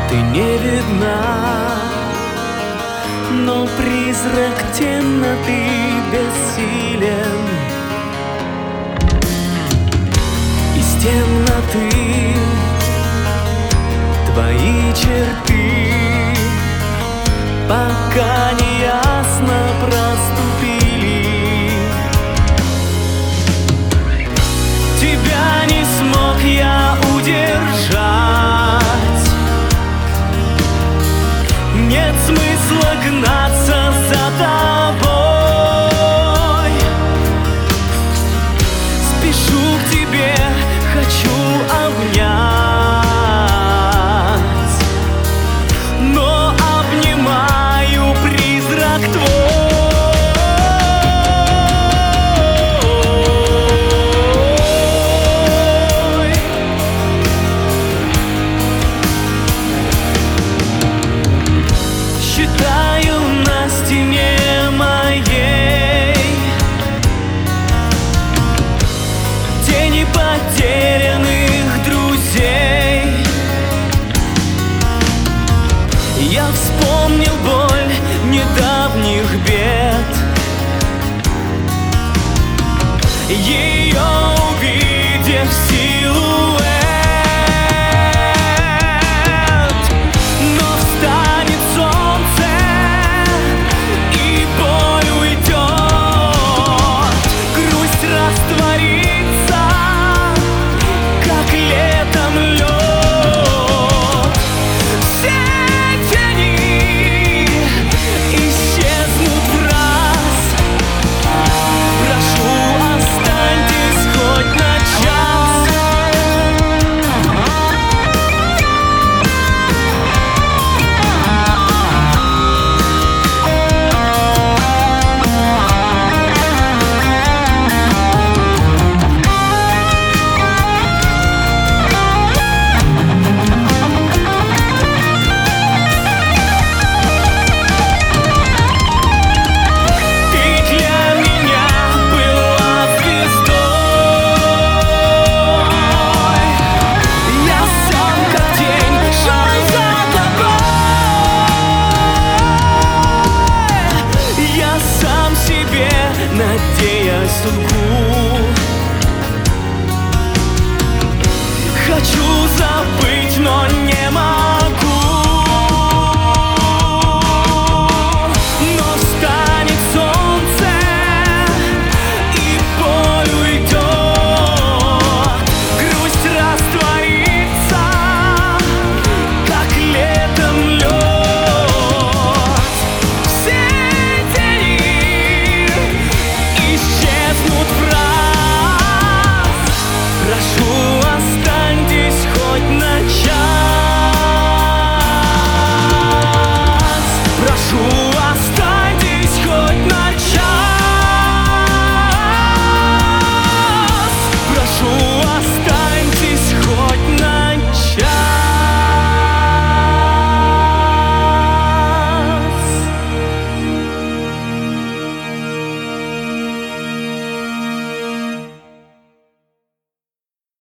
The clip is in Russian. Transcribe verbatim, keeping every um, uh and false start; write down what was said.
Ты не видна, но призрак темноты бессилен. Из темноты твои черты пока не ясно проступили. Тебя не смог я удержать. Нет смысла гнаться за тобой. Спешу к тебе, хочу обнять, но обнимаю призрак твой. Считаю на стене моей тени потерянных друзей. Я вспомнил боль недавних бед. Ей